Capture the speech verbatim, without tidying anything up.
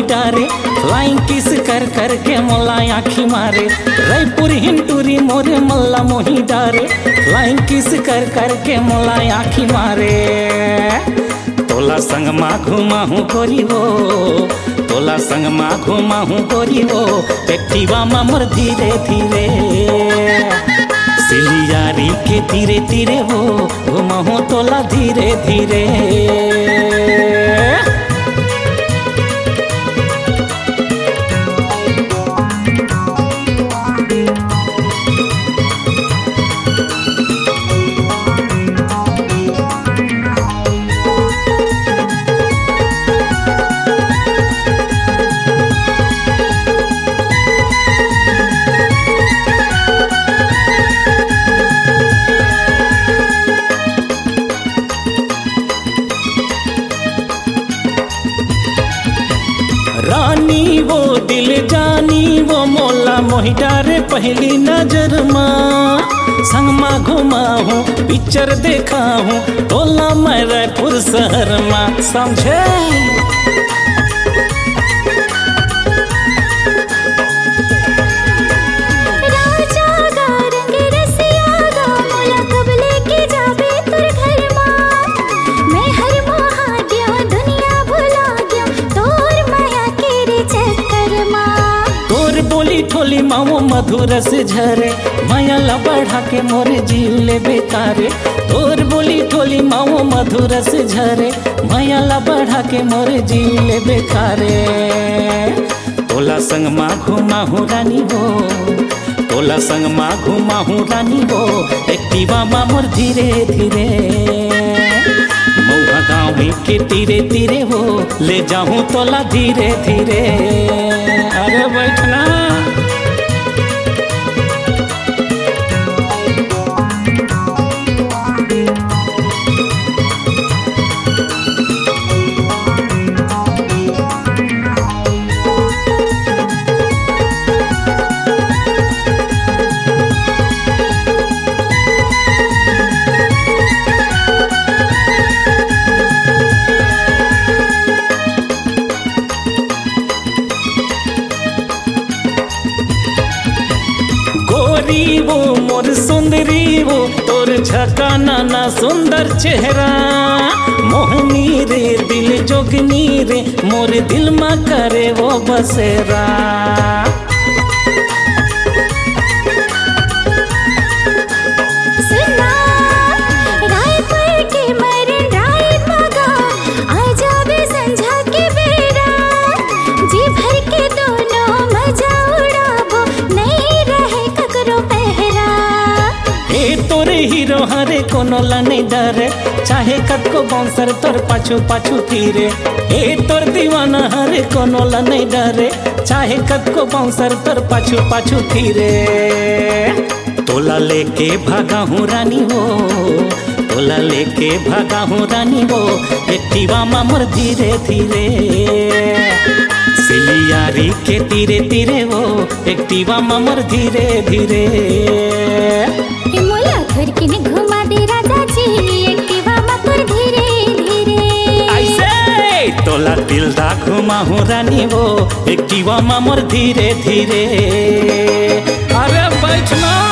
मोही डारे flying kiss कर कर के मोला आँखी मारे रायपुर हिंटूरी मोरे मल्ला मोही डारे फ्लाइंग किस कर कर के मोला आँखी मारे तोला संग मा घुमा हूँ गोरी वो तोला संग मा घुमा हूँ गोरी वो एक्टिवा मा मोर धीरे धीरे सिलियारी के तीरे तीरे वो घुमा हूँ तोला धीरे धीरे। रानी वो दिल जानी वो मोला मोही डारे पहली नजर माँ संग माँ घुमा हूँ पिक्चर देखा हूँ तोला मैं रायपुर शहर माँ समझे। ठोली माओ मधुर से झरे माया ला बढ़ा के मोरे जीव ले बेकारे तोर बोली ठोली माओ मधुर से झरे माया ला बढ़ा के मोरे जीव ले बेकारे तोला संग मा घुमा हूँ रानी वो तोला संग मा घुमा हूँ रानी वो एक्टिवा मा मोर धीरे धीरे मऊहा गाँव में के तीरे तीरे वो ले जाऊँ तोला धीरे धीरे। अरे बैठना वो मोर सुंदरी वो तोर झकाना ना सुंदर चेहरा मोहनी रे दिल जोगनी रे मोर दिल मा करे वो बसेरा हीरो हरे कोनो ला नहीं डरे चाहे कद को बाउंसर तोर पाछू पाछू तीरे ए तोर दीवाना हरे कोनो ला नहीं डरे चाहे कद को बाउंसर तोर पाछू पाछू तीरे तोला लेके भागा हूँ रानी वो तोला लेके भागा हूँ रानी वो एक्टिवा मा मोर धीरे धीरे सिलियारी के तीरे तीरे वो एक्टिवा मा मोर धीरे धीरे घर के ने घुमा दे राजा जी एक्टिवा मा तोर धीरे धीरे ऐसे तोला दिल दा घुमा हूँ रानी वो एक्टिवा मा मोर धीरे धीरे। अरे बैठना